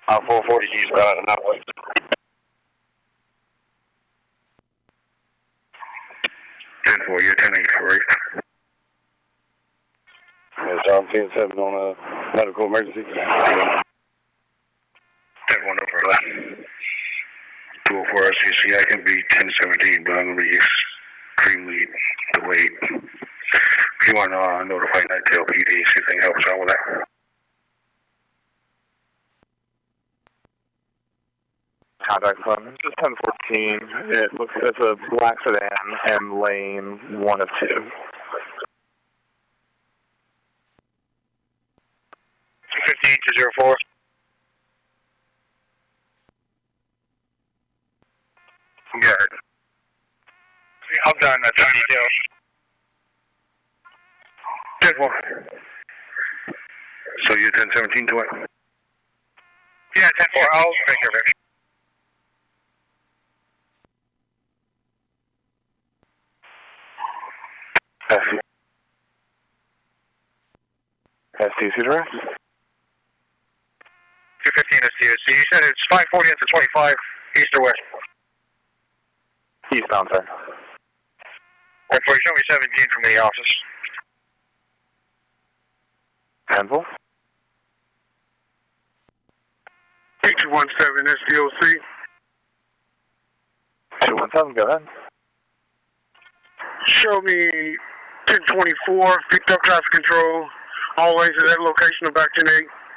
440 eastbound, not west. 10-4, you're 1084. Yes, John 10-7 on a medical emergency. 10-1 over left. 204 SCC, I can be 1017, but I'm going to be extremely delayed. If you want to notify Nightdale PD, see if they can help us out with that. Contact phone. This is 1014. It looks it's a black sedan and lane 1 of 2. 215-204. Got it. I'm done. That's our details. 10-4. So you're 1017 to it? Yeah, 10-4. I'll take care of it. STC direct. 215 STC. You said it's 540 into 25, east or west? Eastbound, sir. And for show me 17 from the office. 10-4. 8217 SDOC. 217, go ahead. Show me 1024, picked up traffic control, all lanes at that location of back 10-8.